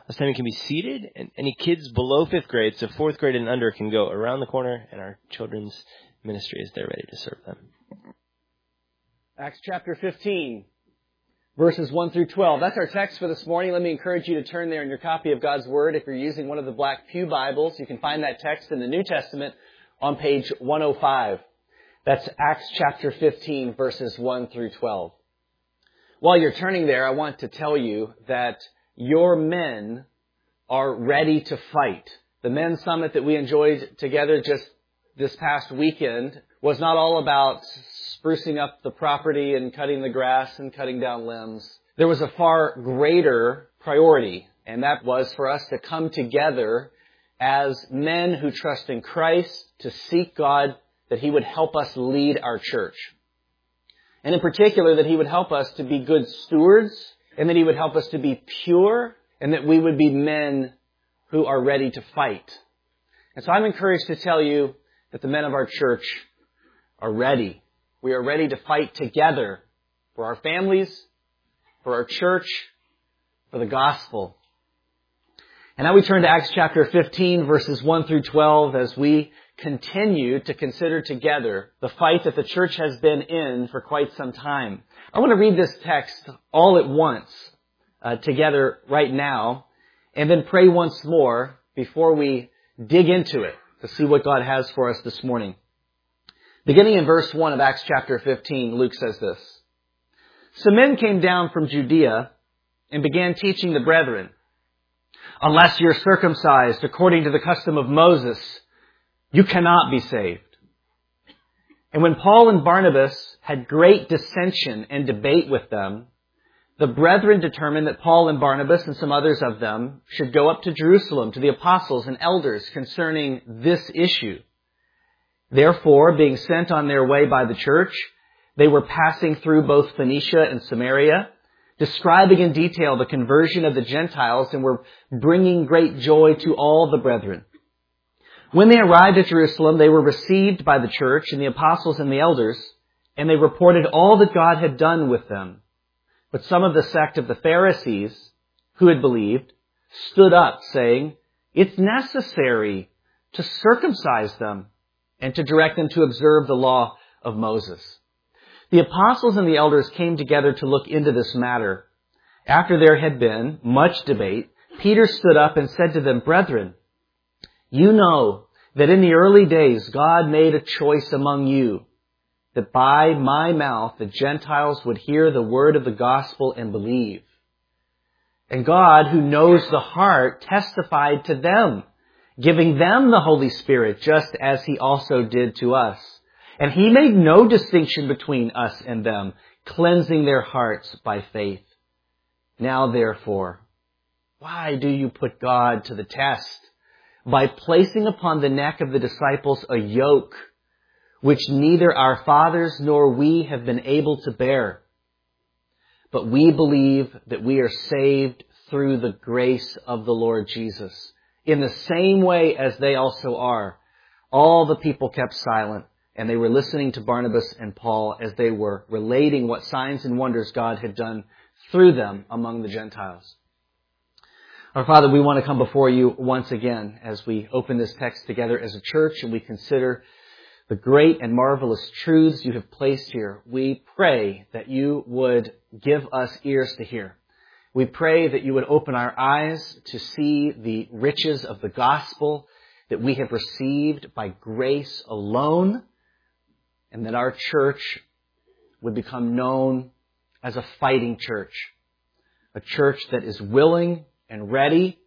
This time you can be seated, and any kids below 5th grade, so 4th grade and under, can go around the corner, and our children's ministry is there ready to serve them. Acts chapter 15, verses 1 through 12. That's our text for this morning. Let me encourage you to turn there in your copy of God's Word. If you're using one of the black pew Bibles, you can find that text in the New Testament on page 105. That's Acts chapter 15, verses 1 through 12. While you're turning there, I want to tell you that your men are ready to fight. The men's summit that we enjoyed together just this past weekend was not all about sprucing up the property and cutting the grass and cutting down limbs. There was a far greater priority, and that was for us to come together as men who trust in Christ to seek God that He would help us lead our church. And in particular, that He would help us to be good stewards, and that He would help us to be pure, and that we would be men who are ready to fight. And so I'm encouraged to tell you that the men of our church are ready. We are ready to fight together for our families, for our church, for the gospel. And now we turn to Acts chapter 15, verses 1 through 12, as we continue to consider together the fight that the church has been in for quite some time. I want to read this text all at once together right now, and then pray once more before we dig into it to see what God has for us this morning. Beginning in verse 1 of Acts chapter 15, Luke says this: Some men came down from Judea and began teaching the brethren, "Unless you're circumcised according to the custom of Moses, you cannot be saved." And when Paul and Barnabas had great dissension and debate with them, the brethren determined that Paul and Barnabas and some others of them should go up to Jerusalem to the apostles and elders concerning this issue. Therefore, being sent on their way by the church, they were passing through both Phoenicia and Samaria, describing in detail the conversion of the Gentiles, and were bringing great joy to all the brethren. When they arrived at Jerusalem, they were received by the church and the apostles and the elders, and they reported all that God had done with them. But some of the sect of the Pharisees, who had believed, stood up, saying, "It's necessary to circumcise them and to direct them to observe the law of Moses." The apostles and the elders came together to look into this matter. After there had been much debate, Peter stood up and said to them, "Brethren, you know that in the early days God made a choice among you, that by my mouth the Gentiles would hear the word of the gospel and believe. And God, who knows the heart, testified to them, giving them the Holy Spirit, just as He also did to us. And He made no distinction between us and them, cleansing their hearts by faith. Now therefore, why do you put God to the test by placing upon the neck of the disciples a yoke which neither our fathers nor we have been able to bear? But we believe that we are saved through the grace of the Lord Jesus, in the same way as they also are." All the people kept silent, and they were listening to Barnabas and Paul as they were relating what signs and wonders God had done through them among the Gentiles. Our Father, we want to come before you once again as we open this text together as a church and we consider the great and marvelous truths you have placed here. We pray that you would give us ears to hear. We pray that you would open our eyes to see the riches of the gospel that we have received by grace alone, and that our church would become known as a fighting church, a church that is willing and ready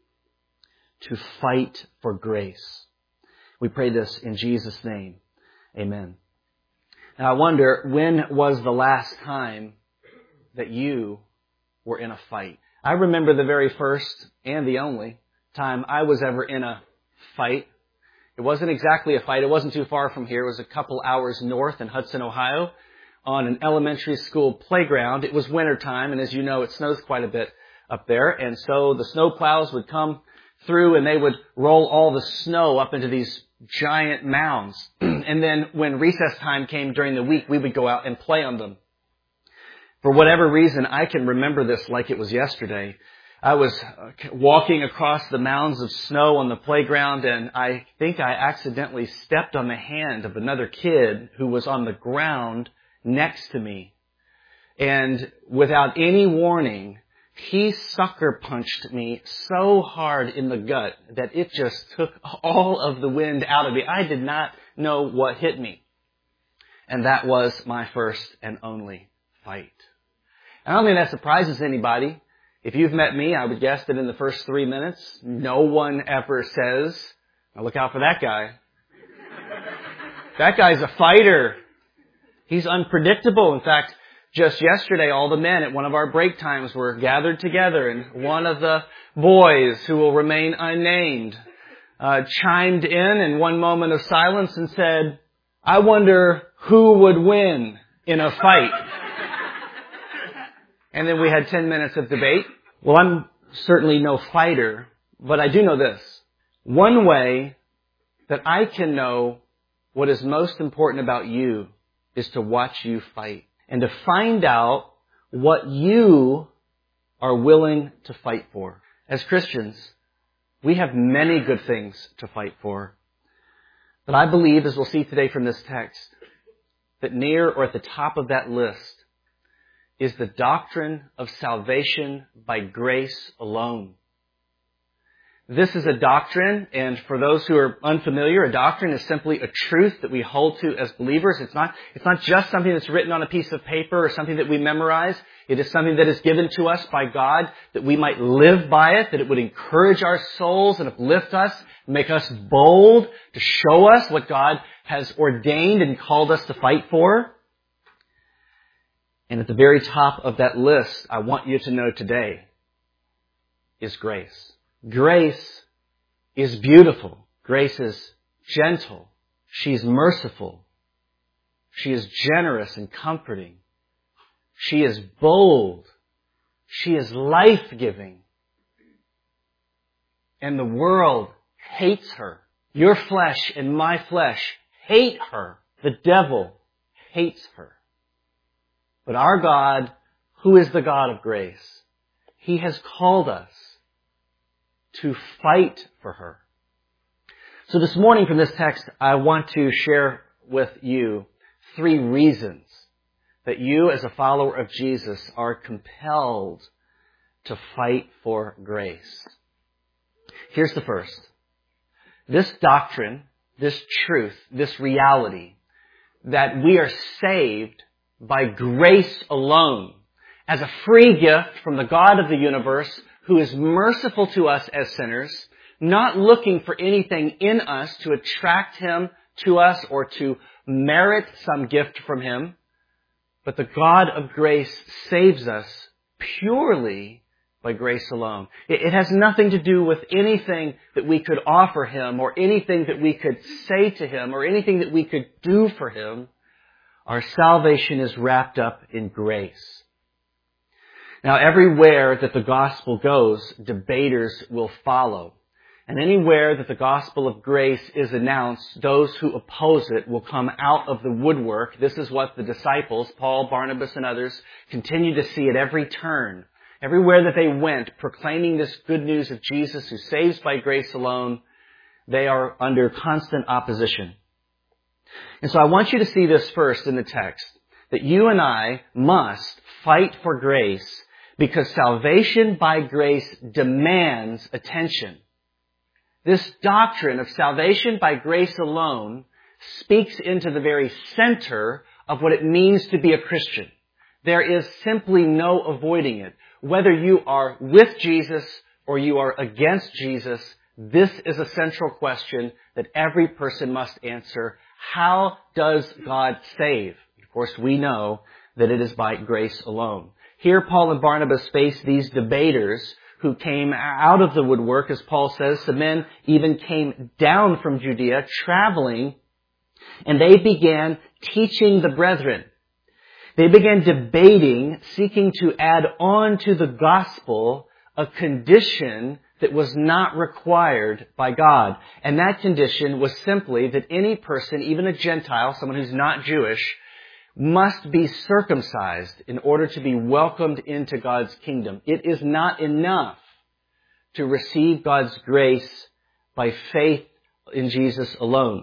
to fight for grace. We pray this in Jesus' name. Amen. Now I wonder, when was the last time that you were in a fight? I remember the very first and the only time I was ever in a fight. It wasn't exactly a fight. It wasn't too far from here. It was a couple hours north in Hudson, Ohio, on an elementary school playground. It was wintertime, and as you know, it snows quite a bit up there. And so the snow plows would come through and they would roll all the snow up into these giant mounds. And then when recess time came during the week, we would go out and play on them. For whatever reason, I can remember this like it was yesterday. I was walking across the mounds of snow on the playground, and I think I accidentally stepped on the hand of another kid who was on the ground next to me. And without any warning, he sucker punched me so hard in the gut that it just took all of the wind out of me. I did not know what hit me. And that was my first and only fight. I don't think that surprises anybody. If you've met me, I would guess that in the first 3 minutes, no one ever says, now look out for that guy. That guy's a fighter. He's unpredictable. In fact, just yesterday, all the men at one of our break times were gathered together, and one of the boys, who will remain unnamed, chimed in one moment of silence and said, I wonder who would win in a fight. And then we had 10 minutes of debate. Well, I'm certainly no fighter, but I do know this. One way that I can know what is most important about you is to watch you fight and to find out what you are willing to fight for. As Christians, we have many good things to fight for. But I believe, as we'll see today from this text, that near or at the top of that list is the doctrine of salvation by grace alone. This is a doctrine, and for those who are unfamiliar, a doctrine is simply a truth that we hold to as believers. It's not just something that's written on a piece of paper or something that we memorize. It is something that is given to us by God that we might live by it, that it would encourage our souls and uplift us, make us bold to show us what God has ordained and called us to fight for. And at the very top of that list, I want you to know today, is grace. Grace is beautiful. Grace is gentle. She's merciful. She is generous and comforting. She is bold. She is life-giving. And the world hates her. Your flesh and my flesh hate her. The devil hates her. But our God, who is the God of grace, He has called us to fight for her. So this morning from this text, I want to share with you 3 reasons that you as a follower of Jesus are compelled to fight for grace. Here's the first. This doctrine, this truth, this reality that we are saved by grace alone, as a free gift from the God of the universe, who is merciful to us as sinners, not looking for anything in us to attract Him to us or to merit some gift from Him, but the God of grace saves us purely by grace alone. It has nothing to do with anything that we could offer Him or anything that we could say to Him or anything that we could do for Him. Our salvation is wrapped up in grace. Now, everywhere that the gospel goes, debaters will follow. And anywhere that the gospel of grace is announced, those who oppose it will come out of the woodwork. This is what the disciples, Paul, Barnabas, and others, continue to see at every turn. Everywhere that they went, proclaiming this good news of Jesus who saves by grace alone, they are under constant opposition. And so I want you to see this first in the text, that you and I must fight for grace because salvation by grace demands attention. This doctrine of salvation by grace alone speaks into the very center of what it means to be a Christian. There is simply no avoiding it. Whether you are with Jesus or you are against Jesus, this is a central question that every person must answer. How does God save? Of course, we know that it is by grace alone. Here, Paul and Barnabas face these debaters who came out of the woodwork, as Paul says. The men even came down from Judea, traveling, and they began teaching the brethren. They began debating, seeking to add on to the gospel a condition that was not required by God. And that condition was simply that any person, even a Gentile, someone who's not Jewish, must be circumcised in order to be welcomed into God's kingdom. It is not enough to receive God's grace by faith in Jesus alone.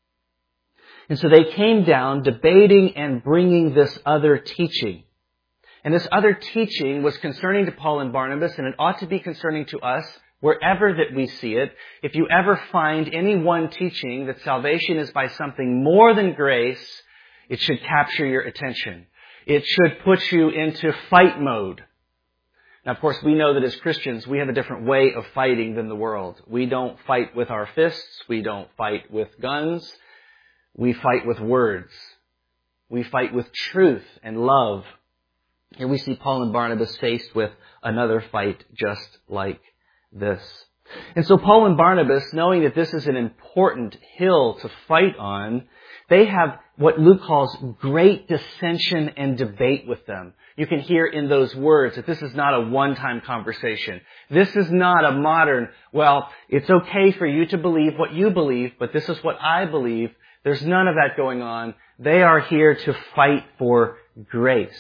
And so they came down debating and bringing this other teaching. And this other teaching was concerning to Paul and Barnabas, and it ought to be concerning to us wherever that we see it. If you ever find any one teaching that salvation is by something more than grace, it should capture your attention. It should put you into fight mode. Now, of course, we know that as Christians, we have a different way of fighting than the world. We don't fight with our fists. We don't fight with guns. We fight with words. We fight with truth and love. Here we see Paul and Barnabas faced with another fight just like this. And so Paul and Barnabas, knowing that this is an important hill to fight on, they have what Luke calls great dissension and debate with them. You can hear in those words that this is not a one-time conversation. This is not a modern, well, it's okay for you to believe what you believe, but this is what I believe. There's none of that going on. They are here to fight for grace.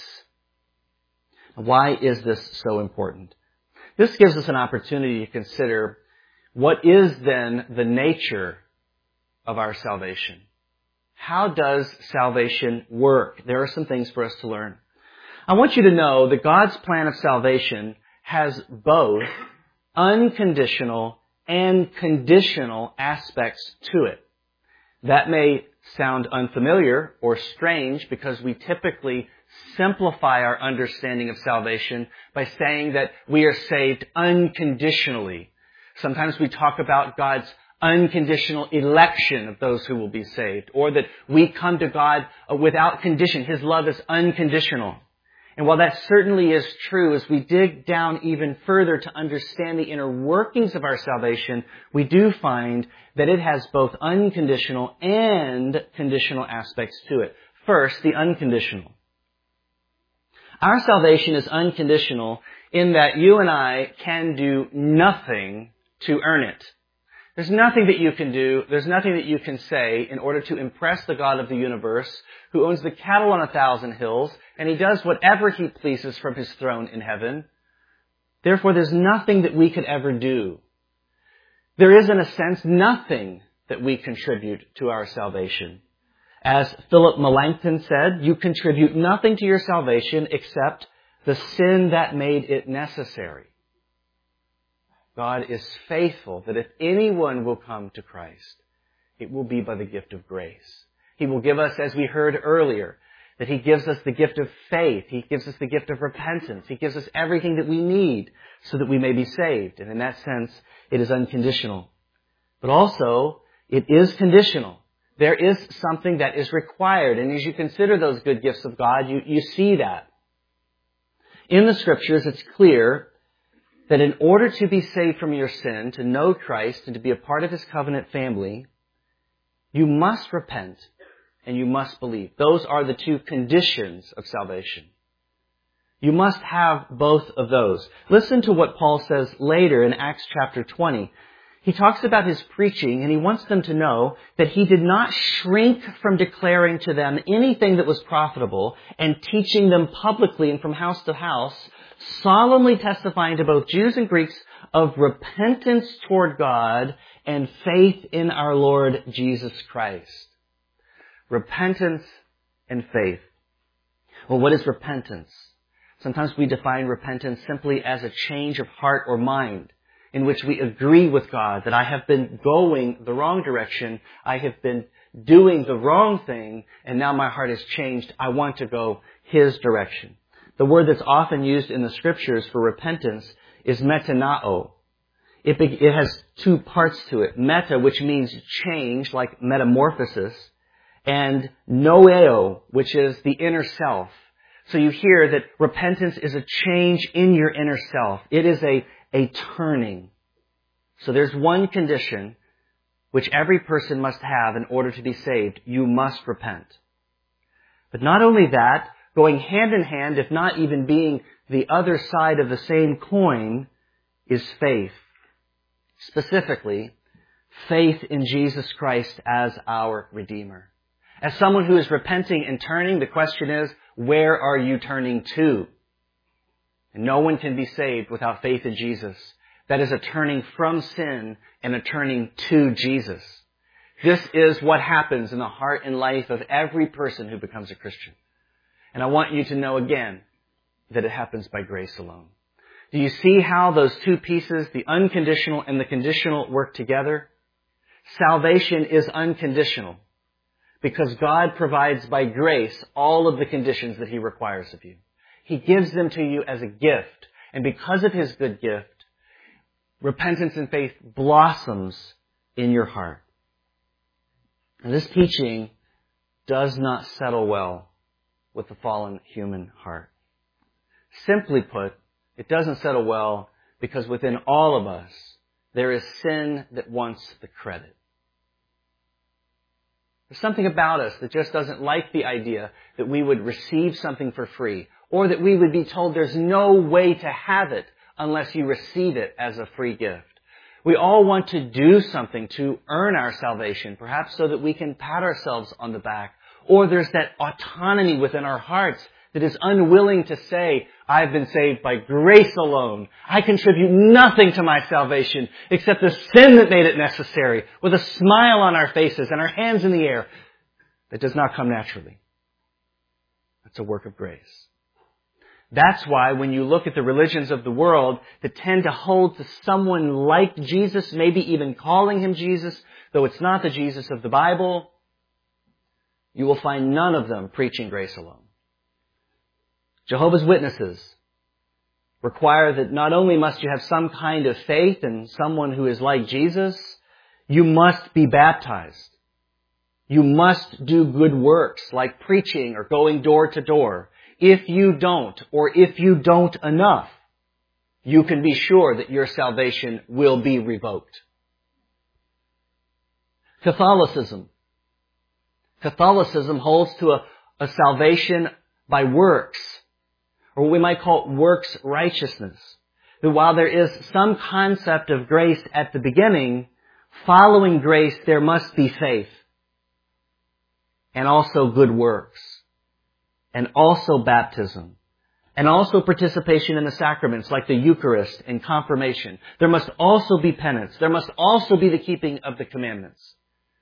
Why is this so important? This gives us an opportunity to consider what is then the nature of our salvation. How does salvation work? There are some things for us to learn. I want you to know that God's plan of salvation has both unconditional and conditional aspects to it. That may sound unfamiliar or strange because we typically simplify our understanding of salvation by saying that we are saved unconditionally. Sometimes we talk about God's unconditional election of those who will be saved, or that we come to God without condition. His love is unconditional. And while that certainly is true, as we dig down even further to understand the inner workings of our salvation, we do find that it has both unconditional and conditional aspects to it. First, the unconditional. Our salvation is unconditional in that you and I can do nothing to earn it. There's nothing that you can do, there's nothing that you can say in order to impress the God of the universe who owns the cattle on 1,000 hills, and He does whatever He pleases from His throne in heaven. Therefore, there's nothing that we could ever do. There is, in a sense, nothing that we contribute to our salvation. As Philip Melanchthon said, you contribute nothing to your salvation except the sin that made it necessary. God is faithful that if anyone will come to Christ, it will be by the gift of grace. He will give us, as we heard earlier, that He gives us the gift of faith. He gives us the gift of repentance. He gives us everything that we need so that we may be saved. And in that sense, it is unconditional. But also, it is conditional. There is something that is required. And as you consider those good gifts of God, you see that. In the Scriptures, it's clear that in order to be saved from your sin, to know Christ, and to be a part of His covenant family, you must repent and you must believe. Those are the two conditions of salvation. You must have both of those. Listen to what Paul says later in Acts chapter 20. He talks about his preaching, and he wants them to know that he did not shrink from declaring to them anything that was profitable and teaching them publicly and from house to house, solemnly testifying to both Jews and Greeks of repentance toward God and faith in our Lord Jesus Christ. Repentance and faith. Well, what is repentance? Sometimes we define repentance simply as a change of heart or mind in which we agree with God that I have been going the wrong direction, I have been doing the wrong thing, and now my heart has changed. I want to go His direction. The word that's often used in the Scriptures for repentance is metanao. It has two parts to it. Meta, which means change, like metamorphosis, and noeo, which is the inner self. So you hear that repentance is a change in your inner self. It is a turning. So there's one condition which every person must have in order to be saved. You must repent. But not only that, going hand in hand, if not even being the other side of the same coin, is faith. Specifically, faith in Jesus Christ as our Redeemer. As someone who is repenting and turning, the question is, where are you turning to? And no one can be saved without faith in Jesus. That is a turning from sin and a turning to Jesus. This is what happens in the heart and life of every person who becomes a Christian. And I want you to know again that it happens by grace alone. Do you see how those two pieces, the unconditional and the conditional, work together? Salvation is unconditional because God provides by grace all of the conditions that He requires of you. He gives them to you as a gift. And because of His good gift, repentance and faith blossoms in your heart. And this teaching does not settle well with the fallen human heart. Simply put, it doesn't settle well because within all of us, there is sin that wants the credit. There's something about us that just doesn't like the idea that we would receive something for free, or that we would be told there's no way to have it unless you receive it as a free gift. We all want to do something to earn our salvation, perhaps so that we can pat ourselves on the back. Or there's that autonomy within our hearts that is unwilling to say, I've been saved by grace alone. I contribute nothing to my salvation except the sin that made it necessary, with a smile on our faces and our hands in the air. That does not come naturally. That's a work of grace. That's why when you look at the religions of the world that tend to hold to someone like Jesus, maybe even calling Him Jesus, though it's not the Jesus of the Bible, you will find none of them preaching grace alone. Jehovah's Witnesses require that not only must you have some kind of faith in someone who is like Jesus, you must be baptized. You must do good works like preaching or going door to door. If you don't, or if you don't enough, you can be sure that your salvation will be revoked. Catholicism holds to a salvation by works, or what we might call works righteousness. That while there is some concept of grace at the beginning, following grace there must be faith, and also good works, and also baptism, and also participation in the sacraments like the Eucharist and confirmation. There must also be penance. There must also be the keeping of the commandments.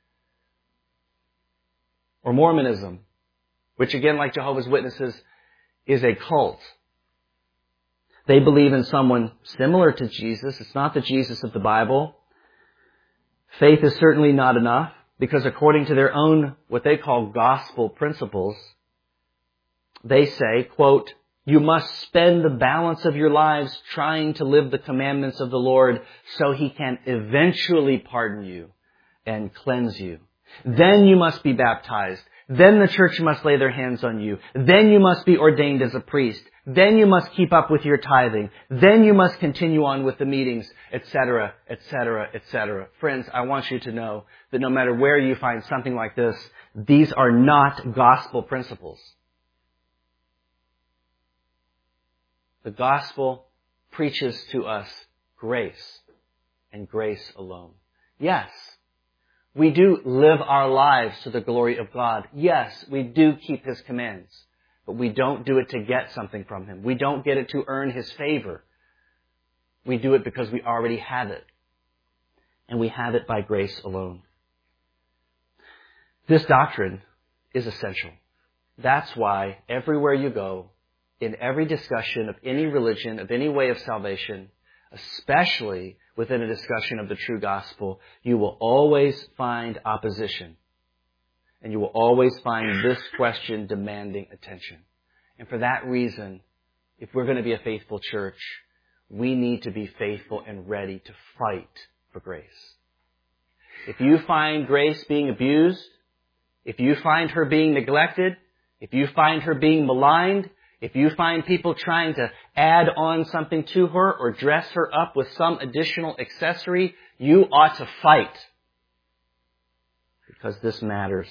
Or Mormonism, which again, like Jehovah's Witnesses, is a cult. They believe in someone similar to Jesus. It's not the Jesus of the Bible. Faith is certainly not enough because according to their own, what they call gospel principles, they say, quote, you must spend the balance of your lives trying to live the commandments of the Lord so He can eventually pardon you and cleanse you. Then you must be baptized. Then the church must lay their hands on you. Then you must be ordained as a priest. Then you must keep up with your tithing. Then you must continue on with the meetings, etc., etc., etc. Friends, I want you to know that no matter where you find something like this, these are not gospel principles. The gospel preaches to us grace and grace alone. Yes, we do live our lives to the glory of God. Yes, we do keep His commands, but we don't do it to get something from Him. We don't get it to earn His favor. We do it because we already have it, and we have it by grace alone. This doctrine is essential. That's why everywhere you go, in every discussion of any religion, of any way of salvation, especially within a discussion of the true gospel, you will always find opposition. And you will always find this question demanding attention. And for that reason, if we're going to be a faithful church, we need to be faithful and ready to fight for grace. If you find grace being abused, if you find her being neglected, if you find her being maligned, if you find people trying to add on something to her or dress her up with some additional accessory, you ought to fight. Because this matters.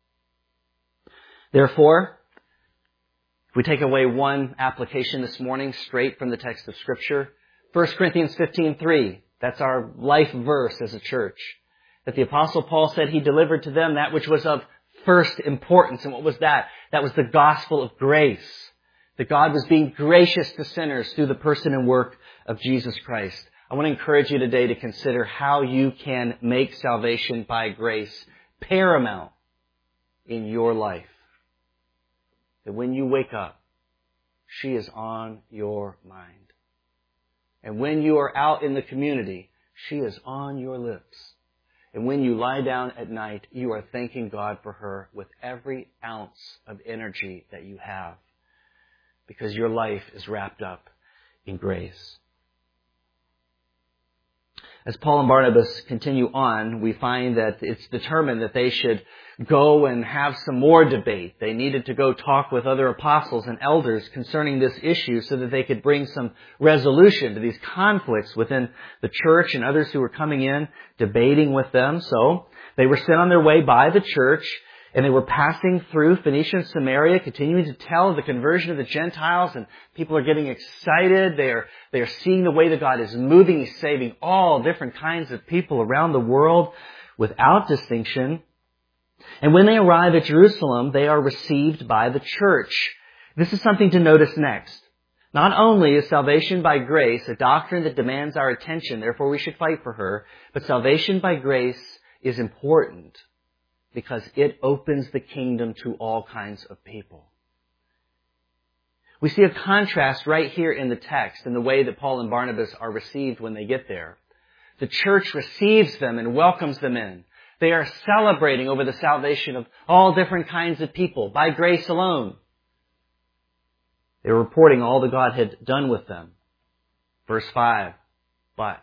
Therefore, if we take away one application this morning straight from the text of Scripture, 1 Corinthians 15:3, that's our life verse as a church, that the Apostle Paul said he delivered to them that which was of first importance. And what was that? That was the gospel of grace. That God was being gracious to sinners through the person and work of Jesus Christ. I want to encourage you today to consider how you can make salvation by grace paramount in your life. That when you wake up, she is on your mind. And when you are out in the community, she is on your lips. And when you lie down at night, you are thanking God for her with every ounce of energy that you have. Because your life is wrapped up in grace. As Paul and Barnabas continue on, we find that it's determined that they should go and have some more debate. They needed to go talk with other apostles and elders concerning this issue so that they could bring some resolution to these conflicts within the church and others who were coming in, debating with them. So they were sent on their way by the church, and they were passing through Phoenicia and Samaria, continuing to tell the conversion of the Gentiles, and people are getting excited. They are seeing the way that God is moving. He's saving all different kinds of people around the world without distinction. And when they arrive at Jerusalem, they are received by the church. This is something to notice next. Not only is salvation by grace a doctrine that demands our attention, therefore we should fight for her, but salvation by grace is important because it opens the kingdom to all kinds of people. We see a contrast right here in the text in the way that Paul and Barnabas are received when they get there. The church receives them and welcomes them in. They are celebrating over the salvation of all different kinds of people by grace alone. They were reporting all that God had done with them. Verse 5, but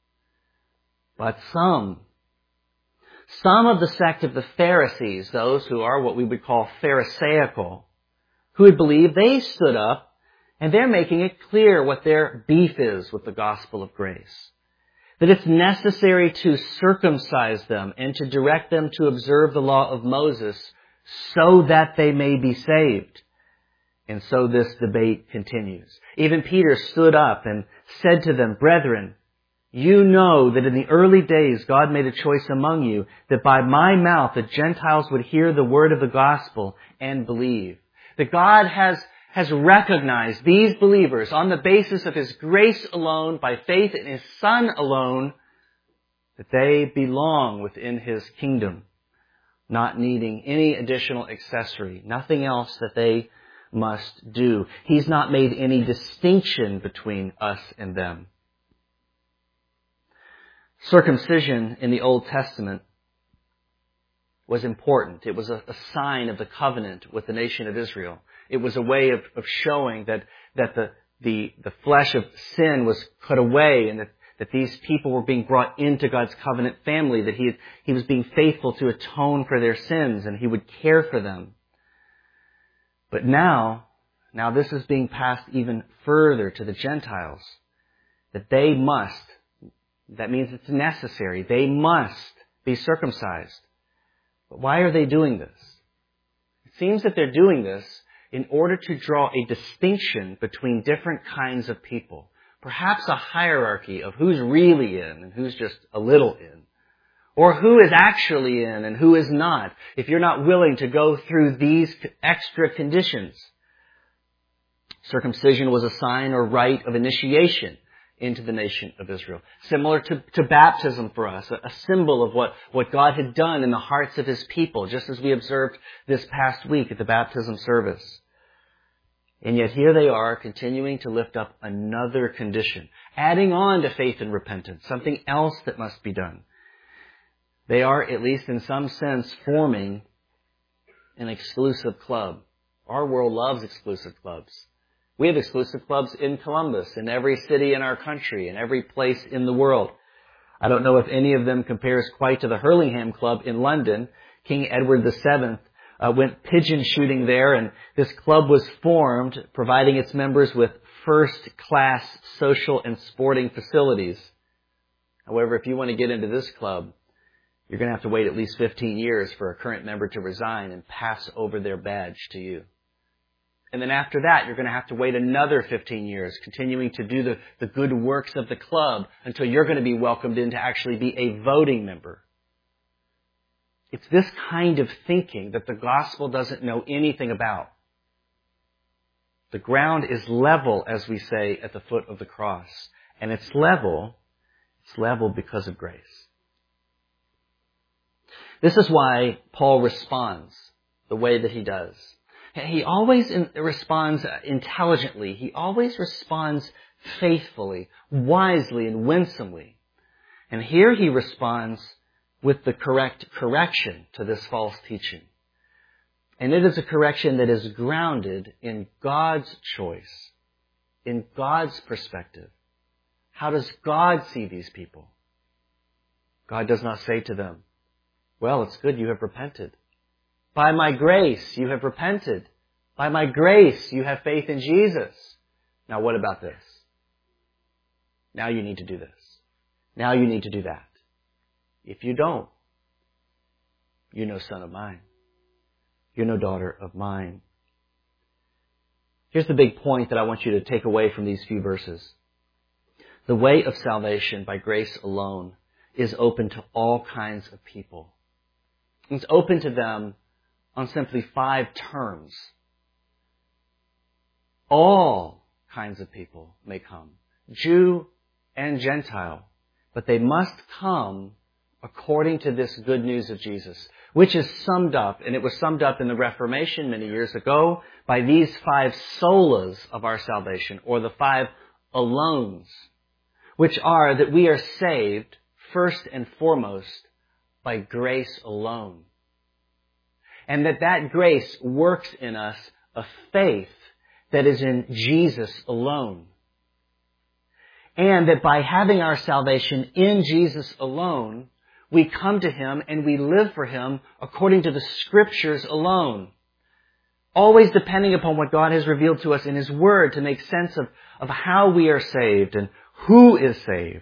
some of the sect of the Pharisees, those who are what we would call Pharisaical, who had believed, they stood up and they're making it clear what their beef is with the gospel of grace. That it's necessary to circumcise them and to direct them to observe the law of Moses so that they may be saved. And so this debate continues. Even Peter stood up and said to them, "Brethren, you know that in the early days God made a choice among you that by my mouth the Gentiles would hear the word of the gospel and believe." That God has recognized these believers on the basis of His grace alone, by faith in His Son alone, that they belong within His kingdom, not needing any additional accessory, nothing else that they must do. He's not made any distinction between us and them. Circumcision in the Old Testament was important. It was a sign of the covenant with the nation of Israel. It was a way of showing that the flesh of sin was cut away and that these people were being brought into God's covenant family, that He was being faithful to atone for their sins and He would care for them. But now this is being passed even further to the Gentiles, that they must, that means it's necessary, they must be circumcised. But why are they doing this? It seems that they're doing this in order to draw a distinction between different kinds of people. Perhaps a hierarchy of who's really in and who's just a little in. Or who is actually in and who is not, if you're not willing to go through these extra conditions. Circumcision was a sign or rite of initiation into the nation of Israel. Similar to baptism for us, a symbol of what God had done in the hearts of His people, just as we observed this past week at the baptism service. And yet here they are continuing to lift up another condition, adding on to faith and repentance, something else that must be done. They are, at least in some sense, forming an exclusive club. Our world loves exclusive clubs. We have exclusive clubs in Columbus, in every city in our country, in every place in the world. I don't know if any of them compares quite to the Hurlingham Club in London. King Edward VII went pigeon shooting there, and this club was formed, providing its members with first-class social and sporting facilities. However, if you want to get into this club, you're going to have to wait at least 15 years for a current member to resign and pass over their badge to you. And then after that, you're going to have to wait another 15 years, continuing to do the good works of the club until you're going to be welcomed in to actually be a voting member. It's this kind of thinking that the gospel doesn't know anything about. The ground is level, as we say, at the foot of the cross. And it's level It's level because of grace. This is why Paul responds the way that he does. He always responds intelligently. He always responds faithfully, wisely, and winsomely. And here he responds with the correct correction to this false teaching. And it is a correction that is grounded in God's choice, in God's perspective. How does God see these people? God does not say to them, well, it's good you have repented. By my grace you have repented. By my grace you have faith in Jesus. Now what about this? Now you need to do this. Now you need to do that. If you don't, you're no son of mine. You're no daughter of mine. Here's the big point that I want you to take away from these few verses. The way of salvation by grace alone is open to all kinds of people. It's open to them on simply 5 terms. All kinds of people may come, Jew and Gentile, but they must come according to this good news of Jesus, which is summed up, and it was summed up in the Reformation many years ago, by these 5 solas of our salvation, or the 5 alones, which are that we are saved first and foremost by grace alone. And that grace works in us a faith that is in Jesus alone. And that by having our salvation in Jesus alone, we come to Him and we live for Him according to the Scriptures alone. Always depending upon what God has revealed to us in His Word to make sense of how we are saved and who is saved.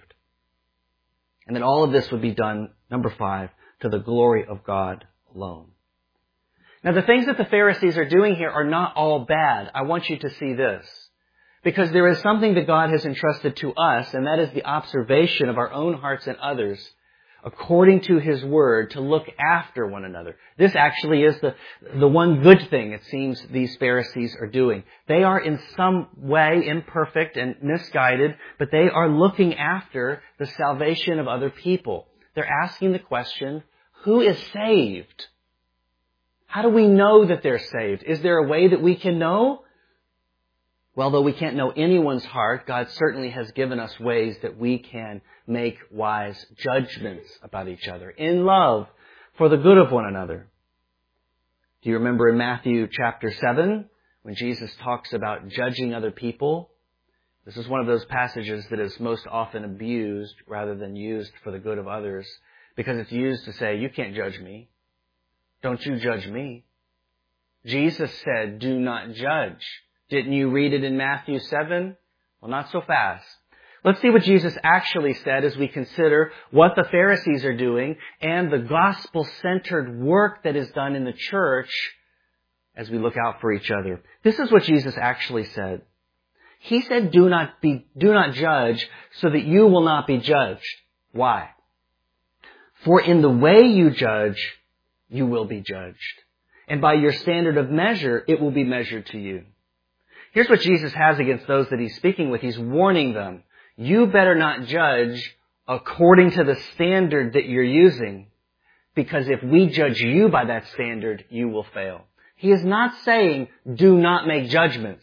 And that all of this would be done, number 5, to the glory of God alone. Now the things that the Pharisees are doing here are not all bad. I want you to see this. Because there is something that God has entrusted to us, and that is the observation of our own hearts and others according to His Word to look after one another. This actually is the one good thing it seems these Pharisees are doing. They are in some way imperfect and misguided, but they are looking after the salvation of other people. They're asking the question, who is saved? How do we know that they're saved? Is there a way that we can know? Well, though we can't know anyone's heart, God certainly has given us ways that we can make wise judgments about each other in love for the good of one another. Do you remember in Matthew chapter 7 when Jesus talks about judging other people? This is one of those passages that is most often abused rather than used for the good of others, because it's used to say, you can't judge me. Don't you judge me. Jesus said, do not judge. Didn't you read it in Matthew 7? Well, not so fast. Let's see what Jesus actually said as we consider what the Pharisees are doing and the gospel-centered work that is done in the church as we look out for each other. This is what Jesus actually said. He said, do not judge so that you will not be judged. Why? For in the way you judge, you will be judged. And by your standard of measure, it will be measured to you. Here's what Jesus has against those that He's speaking with. He's warning them. You better not judge according to the standard that you're using, because if we judge you by that standard, you will fail. He is not saying, do not make judgments.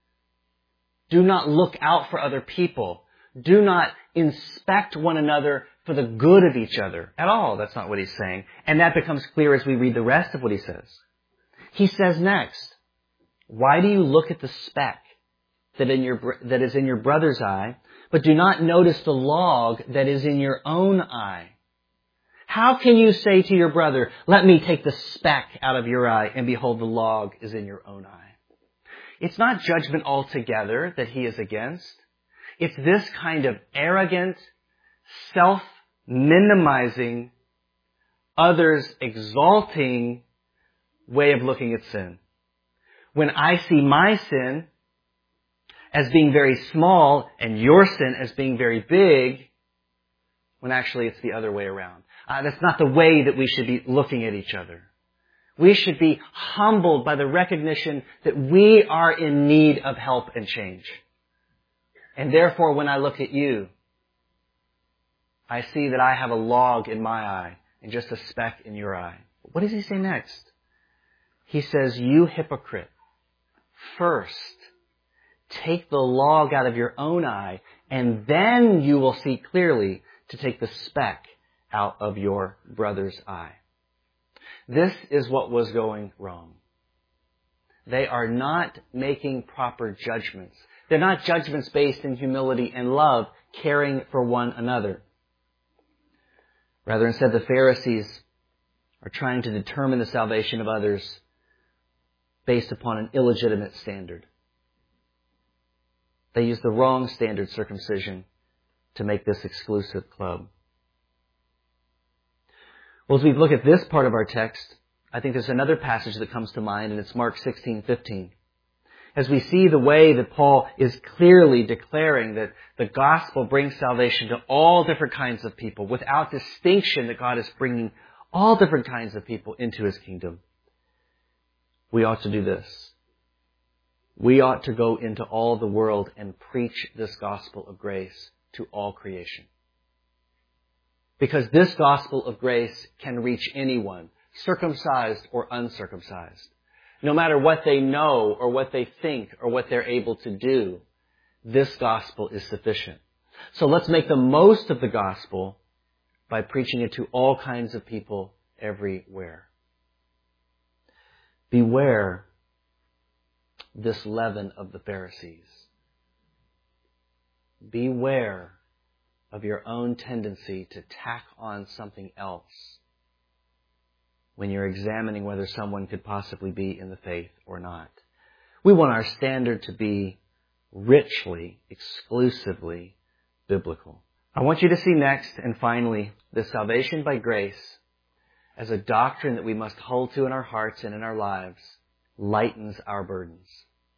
Do not look out for other people. Do not inspect one another for the good of each other at all. That's not what He's saying. And that becomes clear as we read the rest of what He says. He says next, why do you look at the speck that is in your brother's eye, but do not notice the log that is in your own eye? How can you say to your brother, let me take the speck out of your eye, and behold, the log is in your own eye? It's not judgment altogether that He is against. It's this kind of arrogant, self-minimizing, others exalting way of looking at sin. When I see my sin as being very small and your sin as being very big, when actually it's the other way around. That's not the way that we should be looking at each other. We should be humbled by the recognition that we are in need of help and change. And therefore, when I look at you, I see that I have a log in my eye and just a speck in your eye. What does he say next? He says, you hypocrite, first take the log out of your own eye, and then you will see clearly to take the speck out of your brother's eye. This is what was going wrong. They are not making proper judgments. They're not judgments based in humility and love, caring for one another. Rather, instead, the Pharisees are trying to determine the salvation of others based upon an illegitimate standard. They use the wrong standard, circumcision, to make this exclusive club. Well, as we look at this part of our text, I think there's another passage that comes to mind, and it's Mark 16:15. As we see the way that Paul is clearly declaring that the gospel brings salvation to all different kinds of people, without distinction, that God is bringing all different kinds of people into His kingdom, we ought to do this. We ought to go into all the world and preach this gospel of grace to all creation. Because this gospel of grace can reach anyone, circumcised or uncircumcised. No matter what they know or what they think or what they're able to do, this gospel is sufficient. So let's make the most of the gospel by preaching it to all kinds of people everywhere. Beware this leaven of the Pharisees. Beware of your own tendency to tack on something else when you're examining whether someone could possibly be in the faith or not. We want our standard to be richly, exclusively biblical. I want you to see next and finally the salvation by grace as a doctrine that we must hold to in our hearts and in our lives lightens our burdens.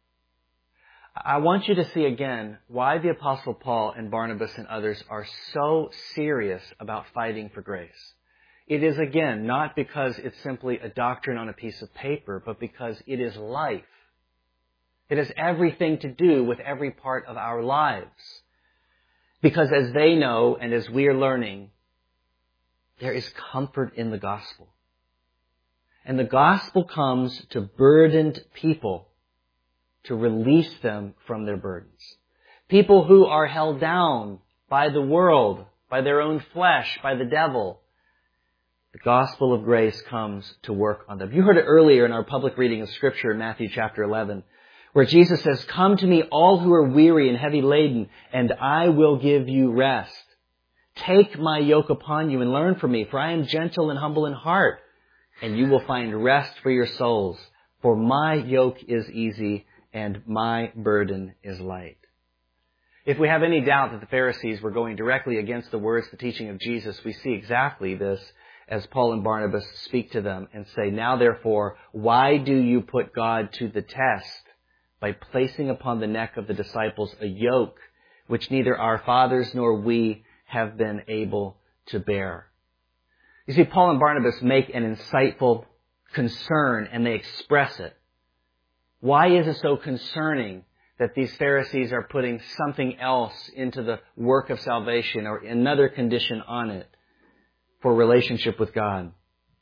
I want you to see again why the Apostle Paul and Barnabas and others are so serious about fighting for grace. It is, again, not because it's simply a doctrine on a piece of paper, but because it is life. It has everything to do with every part of our lives. Because as they know and as we are learning, there is comfort in the gospel. And the gospel comes to burdened people to release them from their burdens. People who are held down by the world, by their own flesh, by the devil. The gospel of grace comes to work on them. You heard it earlier in our public reading of Scripture in Matthew chapter 11, where Jesus says, "Come to me, all who are weary and heavy laden, and I will give you rest. Take my yoke upon you and learn from me, for I am gentle and humble in heart, and you will find rest for your souls. For my yoke is easy and my burden is light." If we have any doubt that the Pharisees were going directly against the words, the teaching of Jesus, we see exactly this as Paul and Barnabas speak to them and say, "Now therefore, why do you put God to the test by placing upon the neck of the disciples a yoke which neither our fathers nor we have been able to bear?" You see, Paul and Barnabas make an insightful concern and they express it. Why is it so concerning that these Pharisees are putting something else into the work of salvation or another condition on it for relationship with God?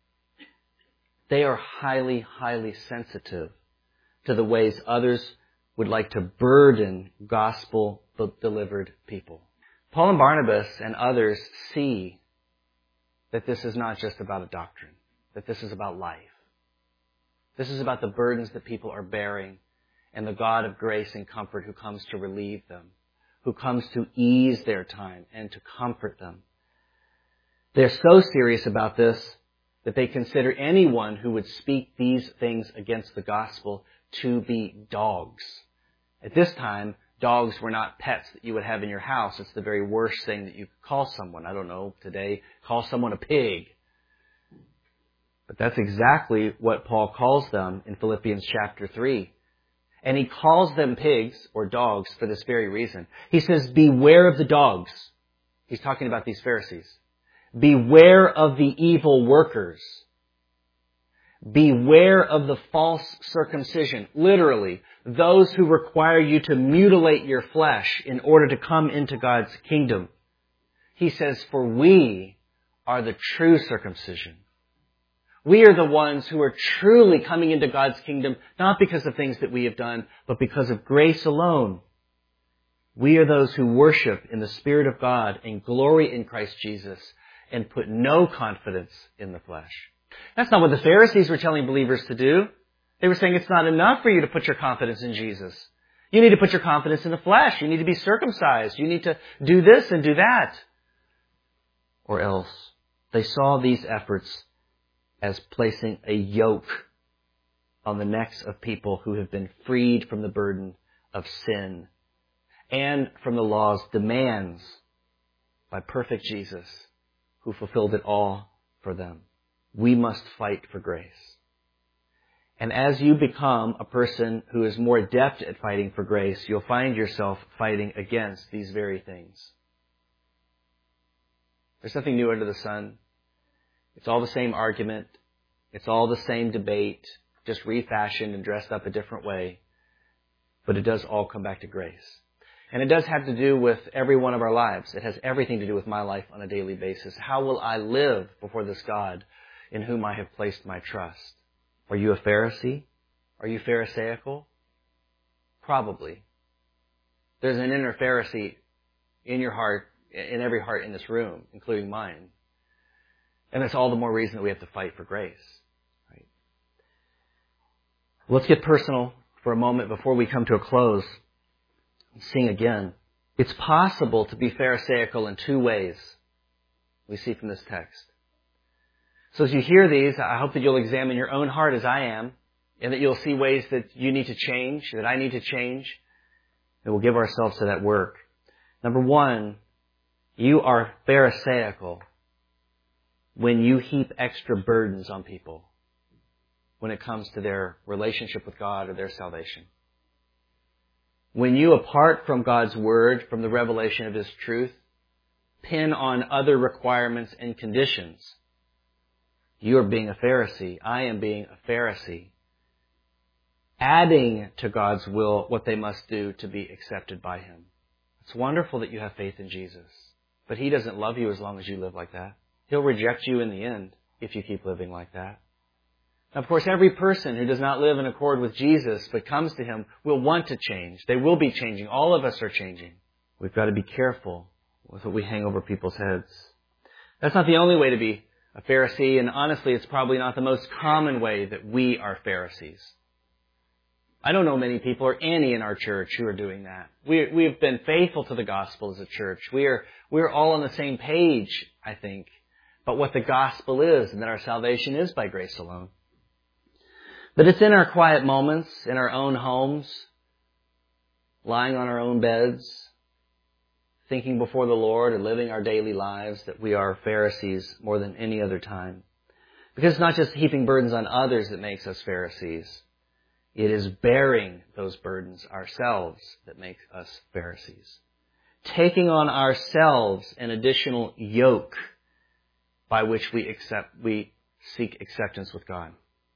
They are highly, highly sensitive to the ways others would like to burden gospel-delivered people. Paul and Barnabas and others see that this is not just about a doctrine, that this is about life. This is about the burdens that people are bearing and the God of grace and comfort who comes to relieve them, who comes to ease their time and to comfort them. They're so serious about this that they consider anyone who would speak these things against the gospel to be dogs. At this time, dogs were not pets that you would have in your house. It's the very worst thing that you could call someone. I don't know, today, call someone a pig. But that's exactly what Paul calls them in Philippians chapter 3. And he calls them pigs or dogs for this very reason. He says, "Beware of the dogs." He's talking about these Pharisees. "Beware of the evil workers. Beware of the false circumcision." Literally, those who require you to mutilate your flesh in order to come into God's kingdom. He says, for we are the true circumcision. We are the ones who are truly coming into God's kingdom, not because of things that we have done, but because of grace alone. We are those who worship in the Spirit of God and glory in Christ Jesus and put no confidence in the flesh. That's not what the Pharisees were telling believers to do. They were saying it's not enough for you to put your confidence in Jesus. You need to put your confidence in the flesh. You need to be circumcised. You need to do this and do that. Or else, they saw these efforts as placing a yoke on the necks of people who have been freed from the burden of sin and from the law's demands by perfect Jesus, who fulfilled it all for them. We must fight for grace. And as you become a person who is more adept at fighting for grace, you'll find yourself fighting against these very things. There's nothing new under the sun. It's all the same argument. It's all the same debate, just refashioned and dressed up a different way. But it does all come back to grace. And it does have to do with every one of our lives. It has everything to do with my life on a daily basis. How will I live before this God in whom I have placed my trust? Are you a Pharisee? Are you Pharisaical? Probably. There's an inner Pharisee in your heart, in every heart in this room, including mine. And that's all the more reason that we have to fight for grace. Right? Let's get personal for a moment before we come to a close. Sing again. It's possible to be Pharisaical in two ways we see from this text. So as you hear these, I hope that you'll examine your own heart as I am, and that you'll see ways that you need to change, that I need to change, and we'll give ourselves to that work. Number one, you are Pharisaical when you heap extra burdens on people when it comes to their relationship with God or their salvation. When you, apart from God's Word, from the revelation of His truth, pin on other requirements and conditions, you are being a Pharisee. I am being a Pharisee. Adding to God's will what they must do to be accepted by Him. It's wonderful that you have faith in Jesus. But He doesn't love you as long as you live like that. He'll reject you in the end if you keep living like that. Now, of course, every person who does not live in accord with Jesus but comes to Him will want to change. They will be changing. All of us are changing. We've got to be careful with what we hang over people's heads. That's not the only way to be a Pharisee, and honestly, it's probably not the most common way that we are Pharisees. I don't know many people or any in our church who are doing that. We've been faithful to the gospel as a church. We're all on the same page, I think, but what the gospel is and that our salvation is by grace alone. But it's in our quiet moments, in our own homes, lying on our own beds, thinking before the Lord and living our daily lives that we are Pharisees more than any other time. Because it's not just heaping burdens on others that makes us Pharisees. It is bearing those burdens ourselves that makes us Pharisees. Taking on ourselves an additional yoke by which we seek acceptance with God.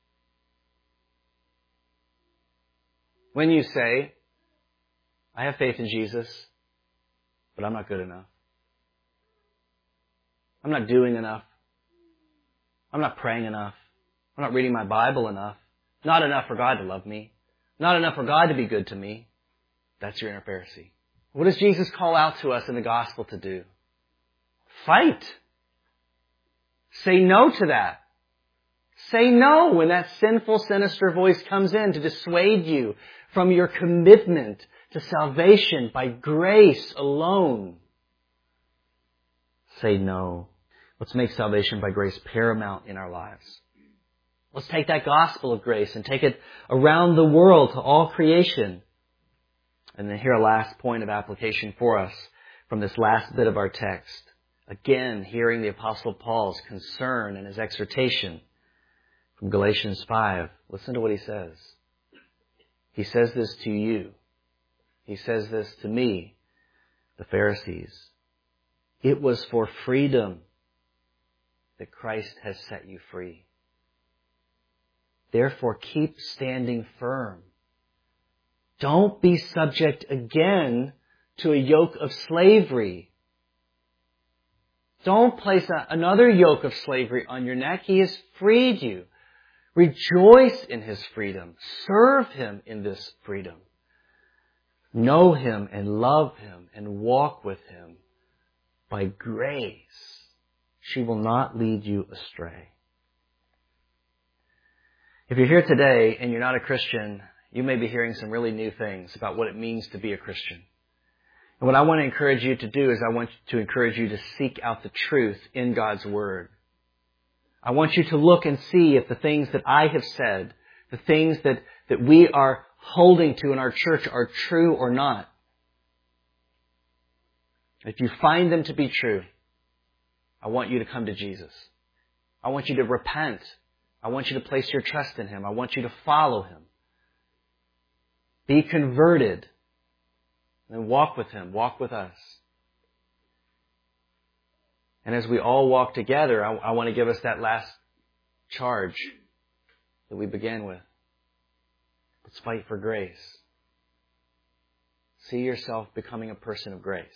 When you say, I have faith in Jesus, but I'm not good enough. I'm not doing enough. I'm not praying enough. I'm not reading my Bible enough. Not enough for God to love me. Not enough for God to be good to me. That's your inner Pharisee. What does Jesus call out to us in the gospel to do? Fight. Say no to that. Say no when that sinful, sinister voice comes in to dissuade you from your commitment to salvation by grace alone. Say no. Let's make salvation by grace paramount in our lives. Let's take that gospel of grace and take it around the world to all creation. And then here a last point of application for us from this last bit of our text. Again, hearing the Apostle Paul's concern and his exhortation from Galatians 5. Listen to what he says. He says this to you. He says this to me, the Pharisees. It was for freedom that Christ has set you free. Therefore, keep standing firm. Don't be subject again to a yoke of slavery. Don't place another yoke of slavery on your neck. He has freed you. Rejoice in His freedom. Serve Him in this freedom. Know Him and love Him and walk with Him by grace. She will not lead you astray. If you're here today and you're not a Christian, you may be hearing some really new things about what it means to be a Christian. And what I want to encourage you to do is I want to encourage you to seek out the truth in God's Word. I want you to look and see if the things that I have said, the things that we are holding to in our church are true or not. If you find them to be true, I want you to come to Jesus. I want you to repent. I want you to place your trust in Him. I want you to follow Him. Be converted. And walk with Him. Walk with us. And as we all walk together, I want to give us that last charge that we began with. Let's fight for grace. See yourself becoming a person of grace.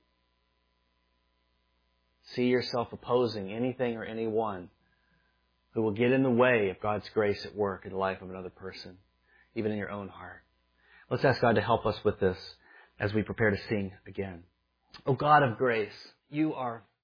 See yourself opposing anything or anyone who will get in the way of God's grace at work in the life of another person, even in your own heart. Let's ask God to help us with this as we prepare to sing again. O God of grace, You are